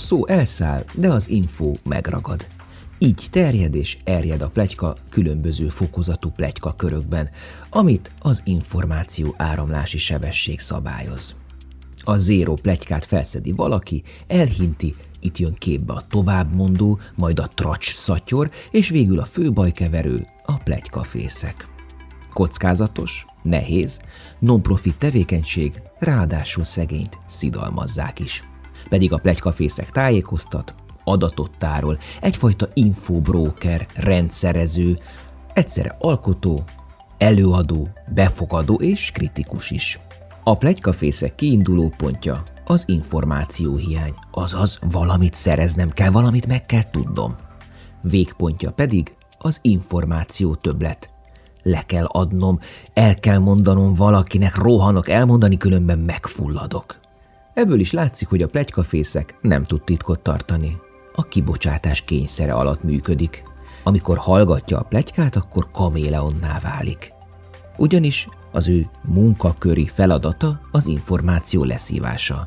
szó elszáll, de az infó megragad. Így terjed és erjed a pletyka különböző fokozatú pletykakörökben, amit az információ áramlási sebesség szabályoz. A zéró pletykát felszedi valaki, elhinti, itt jön képbe a továbbmondó, majd a tracs szatyor, és végül a fő bajkeverő, a pletykafészek. Kockázatos, nehéz, non-profit tevékenység, ráadásul szegényt szidalmazzák is. Pedig a pletykafészek tájékoztat, adatot tárol, egyfajta infobróker, rendszerező, egyszerre alkotó, előadó, befogadó és kritikus is. A pletykafészek kiinduló pontja az információhiány, azaz valamit szereznem kell, valamit meg kell tudnom. Végpontja pedig az információ többlet. Le kell adnom, el kell mondanom valakinek, rohanok elmondani, különben megfulladok. Ebből is látszik, hogy a pletykafészek nem tud titkot tartani. A kibocsátás kényszere alatt működik. Amikor hallgatja a pletykát, akkor kaméleonná válik. Ugyanis az ő munkaköri feladata az információ leszívása.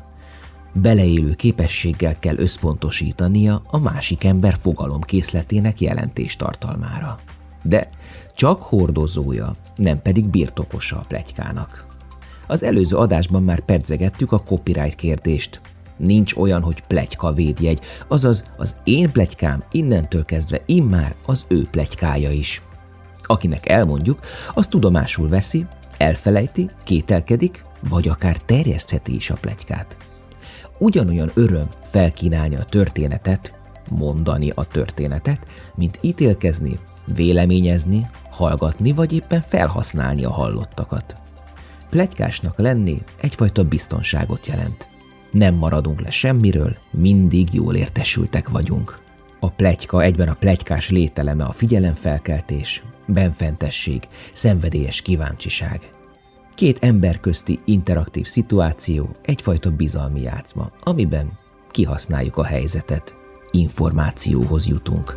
Beleélő képességgel kell összpontosítania a másik ember fogalomkészletének jelentéstartalmára. De csak hordozója, nem pedig birtokosa a pletykának. Az előző adásban már pedzegettük a copyright kérdést. Nincs olyan, hogy pletykavédjegy, azaz az én pletykám innentől kezdve immár az ő pletykája is. Akinek elmondjuk, az tudomásul veszi, elfelejti, kételkedik, vagy akár terjesztheti is a pletykát. Ugyanolyan öröm felkínálni a történetet, mondani a történetet, mint ítélkezni, véleményezni, hallgatni, vagy éppen felhasználni a hallottakat. Pletykásnak lenni egyfajta biztonságot jelent. Nem maradunk le semmiről, mindig jól értesültek vagyunk. A pletyka egyben a pletykás lételeme a figyelemfelkeltés, benfentesség, szenvedélyes kíváncsiság. Két ember közti interaktív szituáció, egyfajta bizalmi játszma, amiben kihasználjuk a helyzetet, információhoz jutunk.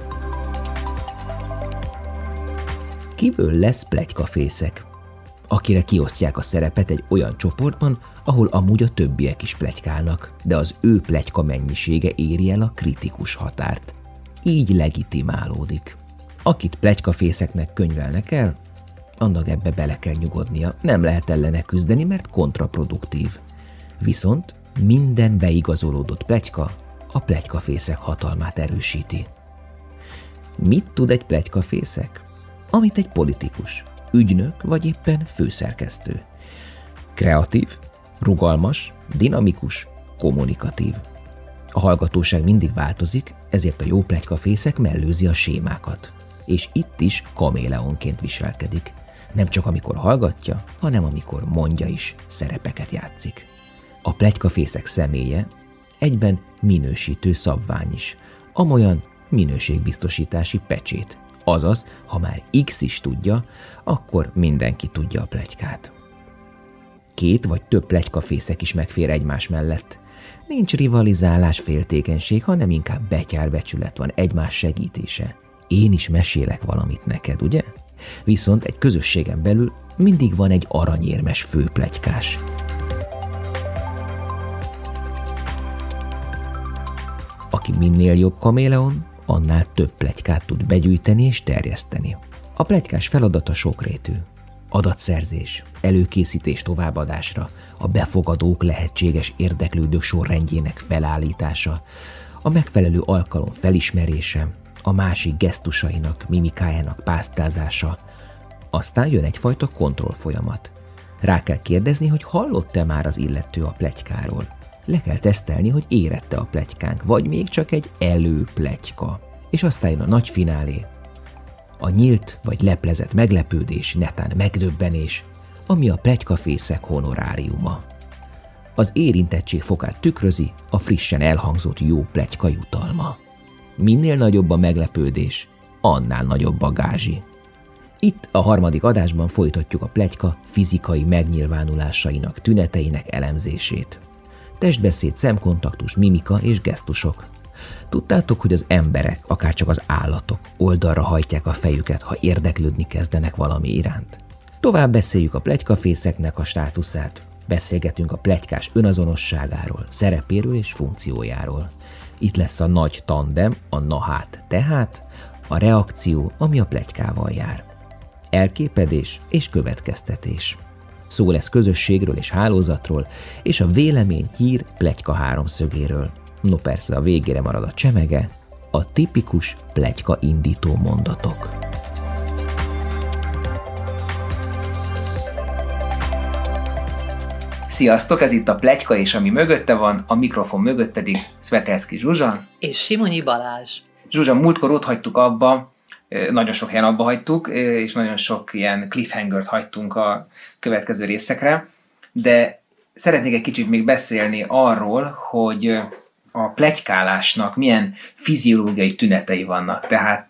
Kiből lesz pletykafészek? Akire kiosztják a szerepet egy olyan csoportban, ahol amúgy a többiek is pletykálnak, de az ő pletyka mennyisége éri el a kritikus határt. Így legitimálódik. Akit pletykafészeknek könyvelnek el, annak ebbe bele kell nyugodnia, nem lehet ellene küzdeni, mert kontraproduktív. Viszont minden beigazolódott pletyka a pletykafészek hatalmát erősíti. Mit tud egy pletykafészek? Amit egy politikus, ügynök vagy éppen főszerkesztő. Kreatív, rugalmas, dinamikus, kommunikatív. A hallgatóság mindig változik, ezért a jó pletykafészek mellőzi a sémákat. És itt is kaméleonként viselkedik. Nem csak amikor hallgatja, hanem amikor mondja is, szerepeket játszik. A pletykafészek személye egyben minősítő szabvány is, amolyan minőségbiztosítási pecsét. Azaz, ha már X is tudja, akkor mindenki tudja a pletykát. Két vagy több pletykafészek is megfér egymás mellett. Nincs rivalizálás, féltékenység, hanem inkább betyárbecsület van, egymás segítése. Én is mesélek valamit neked, ugye? Viszont egy közösségen belül mindig van egy aranyérmes főpletykás. Aki minél jobb kaméleon, annál több pletykát tud begyűjteni és terjeszteni. A pletykás feladata sokrétű. Adatszerzés, előkészítés továbbadásra, a befogadók lehetséges érdeklődők sorrendjének felállítása, a megfelelő alkalom felismerése, a másik gesztusainak, mimikájának pásztázása. Aztán jön egyfajta kontrollfolyamat. Rá kell kérdezni, hogy hallott-e már az illető a pletykáról. Le kell tesztelni, hogy érette a pletykánk, vagy még csak egy előpletyka. És aztán jön a nagy finálé. A nyílt vagy leplezett meglepődés, netán megdöbbenés, ami a pletykafészek honoráriuma. Az érintettség fokát tükrözi a frissen elhangzott jó pletyka jutalma. Minél nagyobb a meglepődés, annál nagyobb a gázsi. Itt a harmadik adásban folytatjuk a pletyka fizikai megnyilvánulásainak, tüneteinek elemzését. Testbeszéd, szemkontaktus, mimika és gesztusok. Tudtátok, hogy az emberek, akárcsak az állatok oldalra hajtják a fejüket, ha érdeklődni kezdenek valami iránt? Tovább beszéljük a pletykafészeknek a státuszát. Beszélgetünk a pletykás önazonosságáról, szerepéről és funkciójáról. Itt lesz a nagy tandem, a na hát, tehát a reakció, ami a pletykával jár. Elképedés és következtetés. Szó lesz közösségről és hálózatról, és a vélemény, hír, pletyka háromszögéről. No persze a végére marad a csemege, a tipikus pletyka indító mondatok. Sziasztok, ez itt a Pletyka, és ami mögötte van, a mikrofon mögött pedig Szvetelszky Zsuzsa. És Simonyi Balázs. Zsuzsa, múltkor ott hagytuk abba, nagyon sok helyen abba hagytuk, és nagyon sok ilyen cliffhangert hagytunk a következő részekre, de szeretnék egy kicsit még beszélni arról, hogy a pletykálásnak milyen fiziológiai tünetei vannak. Tehát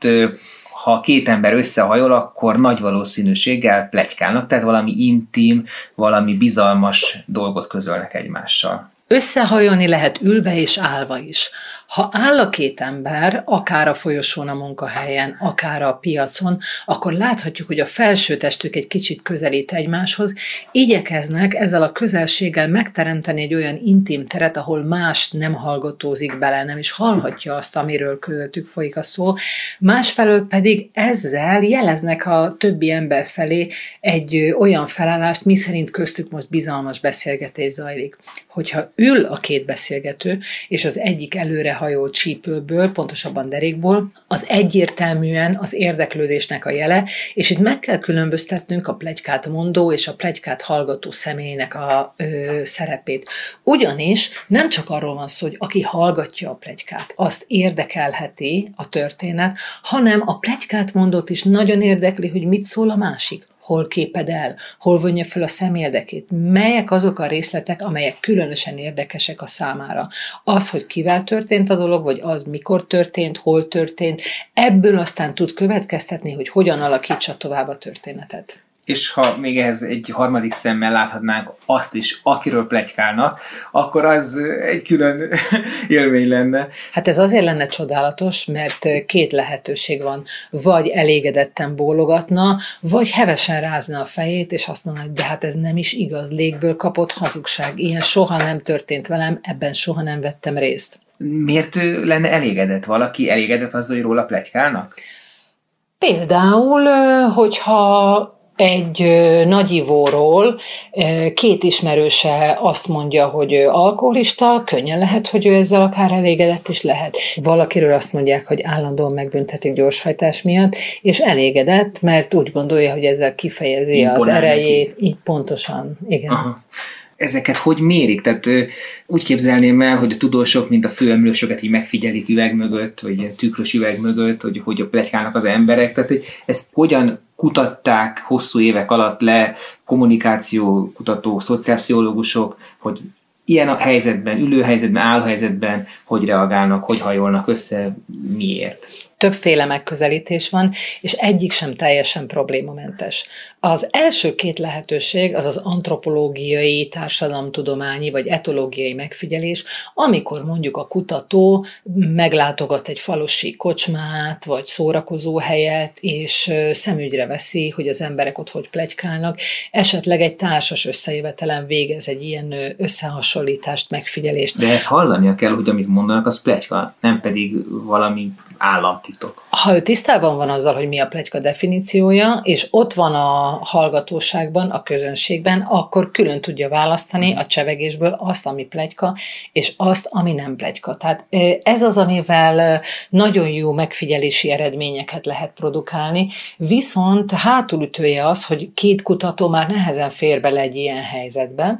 ha két ember összehajol, akkor nagy valószínűséggel pletykálnak, tehát valami intim, valami bizalmas dolgot közölnek egymással. Összehajolni lehet ülve és állva is. Ha áll a két ember, akár a folyosón, a munkahelyen, akár a piacon, akkor láthatjuk, hogy a felső testük egy kicsit közelít egymáshoz, igyekeznek ezzel a közelséggel megteremteni egy olyan intim teret, ahol más nem hallgatózik bele, nem is hallhatja azt, amiről közöttük folyik a szó. Másfelől pedig ezzel jeleznek a többi ember felé egy olyan felállást, miszerint köztük most bizalmas beszélgetés zajlik. Hogyha ül a két beszélgető, és az egyik előre hajó csípőből, pontosabban derékból, az egyértelműen az érdeklődésnek a jele, és itt meg kell különböztetnünk a pletykát mondó és a pletykát hallgató személynek a szerepét. Ugyanis nem csak arról van szó, hogy aki hallgatja a pletykát, azt érdekelheti a történet, hanem a pletykát mondót is nagyon érdekli, hogy mit szól a másik. Hol képed el, hol vonja fel a szemérdekét, melyek azok a részletek, amelyek különösen érdekesek a számára. Az, hogy kivel történt a dolog, vagy az mikor történt, hol történt, ebből aztán tud következtetni, hogy hogyan alakítsa tovább a történetet. És ha még ehhez egy harmadik szemmel láthatnánk azt is, akiről pletykálnak, akkor az egy külön élmény lenne. Hát ez azért lenne csodálatos, mert két lehetőség van. Vagy elégedetten bólogatna, vagy hevesen rázna a fejét, és azt mondaná, hogy de hát ez nem is igaz, légből kapott hazugság. Ilyen soha nem történt velem, ebben soha nem vettem részt. Miért lenne elégedett valaki? Elégedett azzal, hogy róla pletykálnak? Például, hogyha egy nagyivóról két ismerőse azt mondja, hogy alkoholista, könnyen lehet, hogy ő ezzel akár elégedett is lehet. Valakiről azt mondják, hogy állandóan megbüntetik gyorshajtás miatt, és elégedett, mert úgy gondolja, hogy ezzel kifejezi az erejét. Így pontosan, igen. Aha. Ezeket hogy mérik? Tehát úgy képzelném el, hogy a tudósok, mint a főemlősöket így megfigyelik üveg mögött, vagy ilyen tükrös üveg mögött, hogy pletykálnak az emberek. Tehát hogy ezt hogyan kutatták hosszú évek alatt le kommunikációkutatók, szociálpszichológusok, hogy ilyen a helyzetben, ülőhelyzetben, állóhelyzetben hogy reagálnak, hogy hajolnak össze, miért? Többféle megközelítés van, és egyik sem teljesen problémamentes. Az első két lehetőség az az antropológiai, társadalomtudományi vagy etológiai megfigyelés, amikor mondjuk a kutató meglátogat egy falusi kocsmát vagy szórakozóhelyet, és szemügyre veszi, hogy az emberek ott hogy pletykálnak, esetleg egy társas összejövetelen végez egy ilyen összehasonlítást, megfigyelést. De ezt hallania kell, hogy amit mondanak, az pletyka, nem pedig valami államtitok. Ha ő tisztában van azzal, hogy mi a pletyka definíciója, és ott van a hallgatóságban, a közönségben, akkor külön tudja választani a csevegésből azt, ami pletyka, és azt, ami nem pletyka. Tehát ez az, amivel nagyon jó megfigyelési eredményeket lehet produkálni, viszont hátulütője az, hogy két kutató már nehezen fér bele egy ilyen helyzetbe,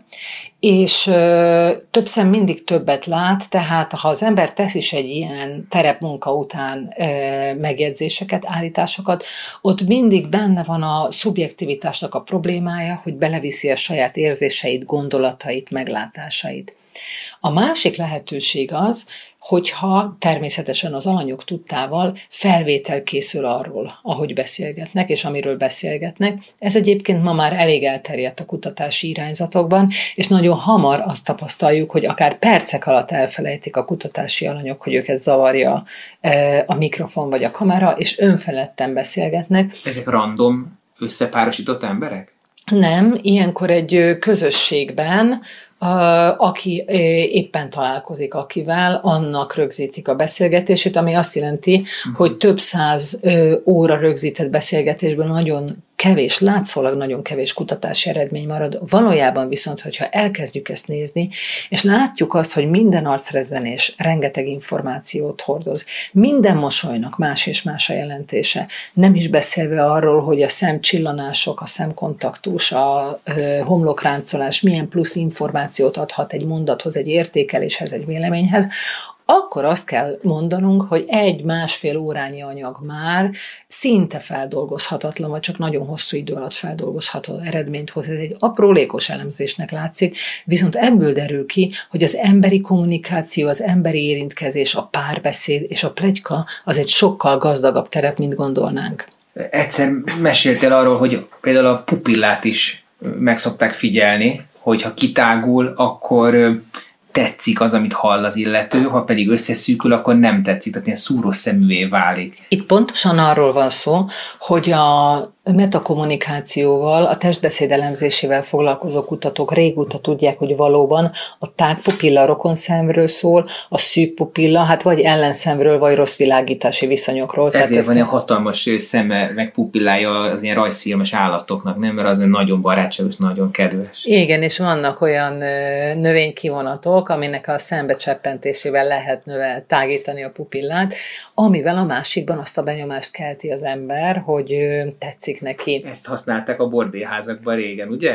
és több szem mindig többet lát, tehát ha az ember tesz is egy ilyen terepmunka után megjegyzéseket, állításokat, ott mindig benne van a szubjektivitásnak a problémája, hogy beleviszi a saját érzéseit, gondolatait, meglátásait. A másik lehetőség az, hogyha természetesen az alanyok tudtával felvétel készül arról, ahogy beszélgetnek, és amiről beszélgetnek. Ez egyébként ma már elég elterjedt a kutatási irányzatokban, és nagyon hamar azt tapasztaljuk, hogy akár percek alatt elfelejtik a kutatási alanyok, hogy őket zavarja a mikrofon vagy a kamera, és önfeledten beszélgetnek. Ezek random összepárosított emberek? Nem, ilyenkor egy közösségben aki éppen találkozik akivel, annak rögzítik a beszélgetését, ami azt jelenti, hogy több száz óra rögzített beszélgetésből nagyon kevés, látszólag nagyon kevés kutatási eredmény marad. Valójában viszont, hogyha elkezdjük ezt nézni, és látjuk azt, hogy minden arcrezzenés rengeteg információt hordoz, minden mosolynak más és más a jelentése, nem is beszélve arról, hogy a szemcsillanások, a szemkontaktus, a homlokráncolás milyen plusz információt adhat egy mondathoz, egy értékeléshez, egy véleményhez, akkor azt kell mondanunk, hogy 1-1,5 órányi anyag már szinte feldolgozhatatlan, vagy csak nagyon hosszú idő alatt feldolgozható eredményt hoz. Ez egy aprólékos elemzésnek látszik, viszont ebből derül ki, hogy az emberi kommunikáció, az emberi érintkezés, a párbeszéd és a pletyka az egy sokkal gazdagabb terep, mint gondolnánk. Egyszer meséltél arról, hogy például a pupillát is meg szokták figyelni, hogyha kitágul, akkor tetszik az, amit hall az illető, ha pedig összeszűkül, akkor nem tetszik, tehát ilyen szúrós szeművé válik. Itt pontosan arról van szó, hogy a metakommunikációval, a testbeszéd elemzésével foglalkozó kutatók régóta tudják, hogy valóban a tág pupilla rokon szemről szól, a szűk pupilla, hát vagy ellenszemről, vagy rossz világítási viszonyokról. Ezért van ilyen hatalmas szeme, meg pupillája az ilyen rajzfilmes állatoknak, nem? Mert az nagyon barátságos, nagyon kedves. Igen, és vannak olyan növénykivonatok, aminek a szembecseppentésével lehet tágítani a pupillát, amivel a másikban azt a benyomást kelti az ember, hogy tetszik neki. Ezt használták a bordéházakban régen, ugye?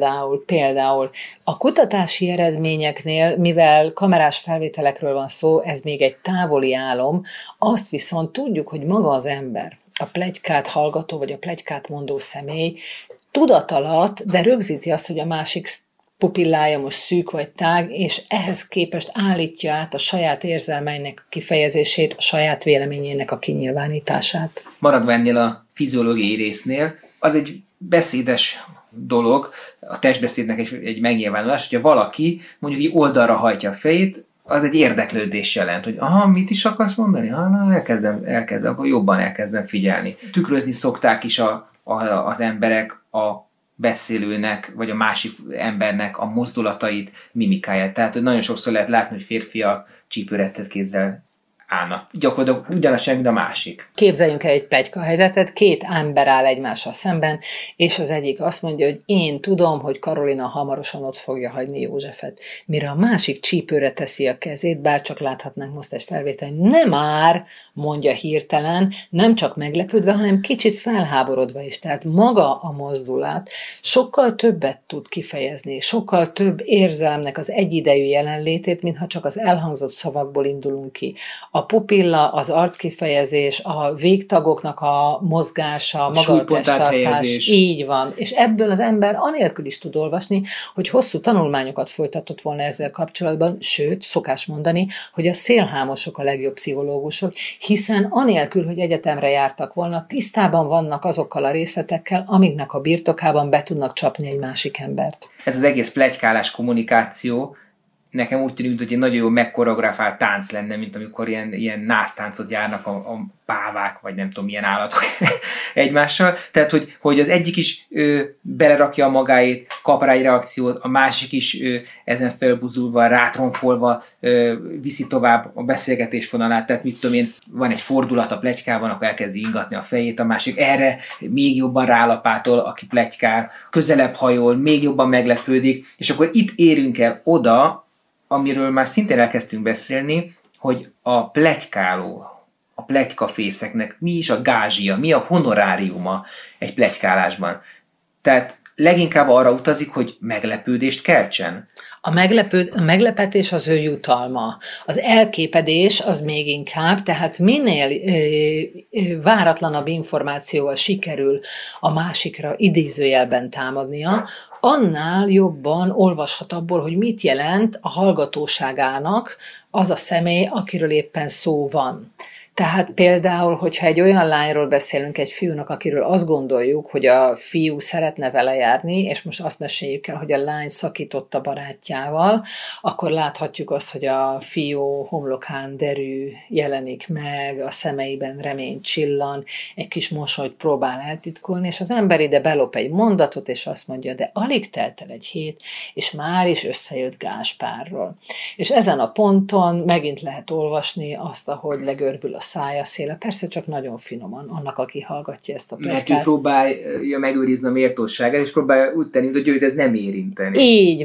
Például. A kutatási eredményeknél, mivel kamerás felvételekről van szó, ez még egy távoli álom, azt viszont tudjuk, hogy maga az ember, a pletykát hallgató, vagy a pletykát mondó személy tudatalatt, de rögzíti azt, hogy a másik pupillája most szűk vagy tág, és ehhez képest állítja át a saját érzelmeinek kifejezését, a saját véleményének a kinyilvánítását. Maradva ennél a fiziológiai résznél, az egy beszédes dolog, a testbeszédnek egy megnyilvánulás, hogyha valaki mondjuk így oldalra hajtja a fejét, az egy érdeklődés jelent, hogy aha, mit is akarsz mondani? Elkezdem, akkor jobban elkezdem figyelni. Tükrözni szokták is az emberek a beszélőnek, vagy a másik embernek a mozdulatait, mimikáját. Tehát nagyon sokszor lehet látni, hogy férfiak csípőretett kézzel állnak. Gyakorlatilag ugyanaz sem, mint a másik. Képzeljünk el egy pletyka helyzetet, 2 ember áll egymással szemben, és az egyik azt mondja, hogy én tudom, hogy Karolina hamarosan ott fogja hagyni Józsefet. Mire a másik csípőre teszi a kezét, bár csak láthatnánk most egy felvételen, nem már, mondja hirtelen, nem csak meglepődve, hanem kicsit felháborodva is. Tehát maga a mozdulat sokkal többet tud kifejezni, sokkal több érzelemnek az egyidejű jelenlétét, mintha csak az elhangzott szavakból indulunk ki. A pupilla, az arckifejezés, a végtagoknak a mozgása, maga a testtartás, így van. És ebből az ember anélkül is tud olvasni, hogy hosszú tanulmányokat folytatott volna ezzel kapcsolatban, sőt, szokás mondani, hogy a szélhámosok a legjobb pszichológusok, hiszen anélkül, hogy egyetemre jártak volna, tisztában vannak azokkal a részletekkel, amiknek a birtokában be tudnak csapni egy másik embert. Ez az egész pletykálás kommunikáció nekem úgy tűnik, hogy egy nagyon jó megkoreografált tánc lenne, mint amikor ilyen násztáncot járnak a pávák, vagy nem tudom, milyen állatok egymással. Tehát, hogy az egyik is belerakja a magáét, kap rá egy reakciót, a másik is ezen felbuzulva, rátronfolva viszi tovább a beszélgetés vonalát. Tehát mit tudom én, van egy fordulat a pletykában, akkor elkezdi ingatni a fejét, a másik erre még jobban rálapátol, aki pletykál, közelebb hajol, még jobban meglepődik, és akkor itt érünk el oda, amiről már szintén elkezdtünk beszélni, hogy a pletykáló, a pletykafészeknek mi is a gázsia, mi a honoráriuma egy pletykálásban. Tehát leginkább arra utazik, hogy meglepődést keltsen. A meglepetés az ő jutalma. Az elképedés az még inkább, tehát minél váratlanabb információval sikerül a másikra idézőjelben támadnia, annál jobban olvashat abból, hogy mit jelent a hallgatóságának az a személy, akiről éppen szó van. Tehát például, hogyha egy olyan lányról beszélünk, egy fiúnak, akiről azt gondoljuk, hogy a fiú szeretne vele járni, és most azt meséljük el, hogy a lány szakított a barátjával, akkor láthatjuk azt, hogy a fiú homlokán derű jelenik meg, a szemeiben remény csillan, egy kis mosolyt próbál eltitkolni, és az ember ide belop egy mondatot, és azt mondja, de alig telt el egy hét, és már is összejött Gáspárról. És ezen a ponton megint lehet olvasni azt, ahogy legörbül a szája széle. Persze csak nagyon finoman, annak, aki hallgatja ezt a pletykát. Mert ő próbálja megőrizni a méltóságát, és próbálja úgy tenni, hogy őt ez nem érinteni.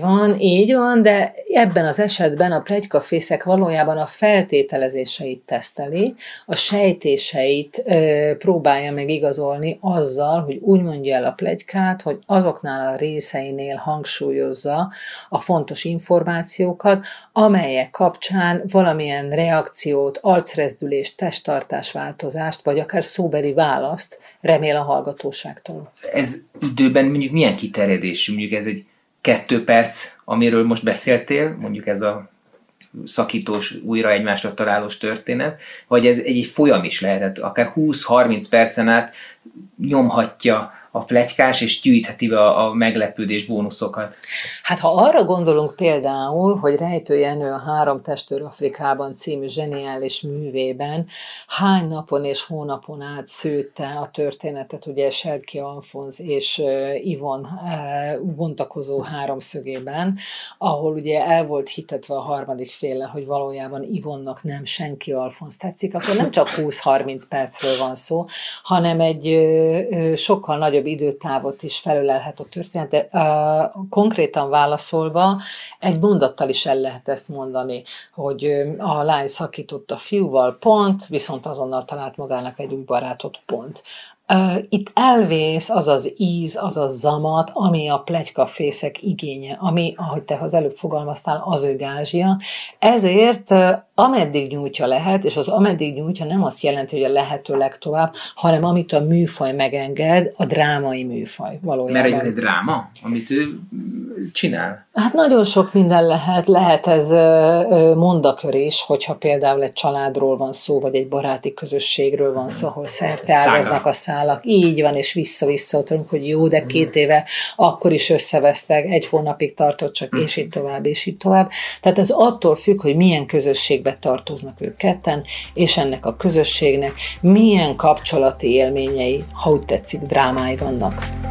Így van, de ebben az esetben a pletykafészek valójában a feltételezéseit teszteli, a sejtéseit próbálja meg igazolni azzal, hogy úgy mondja el a pletykát, hogy azoknál a részeinél hangsúlyozza a fontos információkat, amelyek kapcsán valamilyen reakciót, arcrezdülést, testtartásváltozást, vagy akár szóbeli választ remél a hallgatóságtól. Ez időben mondjuk milyen kiterjedésű? Mondjuk ez egy 2 perc, amiről most beszéltél, mondjuk ez a szakítós, újra egymásra találós történet, vagy ez egy folyam is lehetett, akár 20-30 percen át nyomhatja a pletykás, és gyűjtheti be a meglepődés bónuszokat. Hát ha arra gondolunk például, hogy Rejtő Jenő a 3 testőr Afrikában című zseniális művében hány napon és hónapon át szőtte a történetet, ugye Selki Alfonz és Ivon bontakozó háromszögében, ahol ugye el volt hitetve a harmadik féllel, hogy valójában Ivonnak nem Senki Alfonz tetszik, akkor nem csak 20-30 percről van szó, hanem egy sokkal nagyobb időtávot is felölelhet a történet, de konkrétan válaszolva egy mondattal is el lehet ezt mondani, hogy a lány szakított a fiúval, pont, viszont azonnal talált magának egy új barátot, pont. Itt elvész az az íz, az a zamat, ami a pletykafészek igénye, ami, ahogy te az előbb fogalmaztál, az ő gázsia. Ezért ameddig nyújtja lehet, és az ameddig nyújtja nem azt jelenti, hogy a lehető legtovább, hanem amit a műfaj megenged, a drámai műfaj valójában. Mert ez egy dráma, amit ő csinál? Hát nagyon sok minden lehet ez mondakör is, hogyha például egy családról van szó, vagy egy baráti közösségről van szó, ahol szerte ágaznak a szálak. Így van, és vissza-vissza utalunk, hogy jó, de 2 éve akkor is összevesztek, 1 hónapig tartott csak, és így tovább, és így tovább. Tehát ez attól függ, hogy milyen közösségbe tartoznak ők ketten, és ennek a közösségnek milyen kapcsolati élményei, ha úgy tetszik, drámái vannak.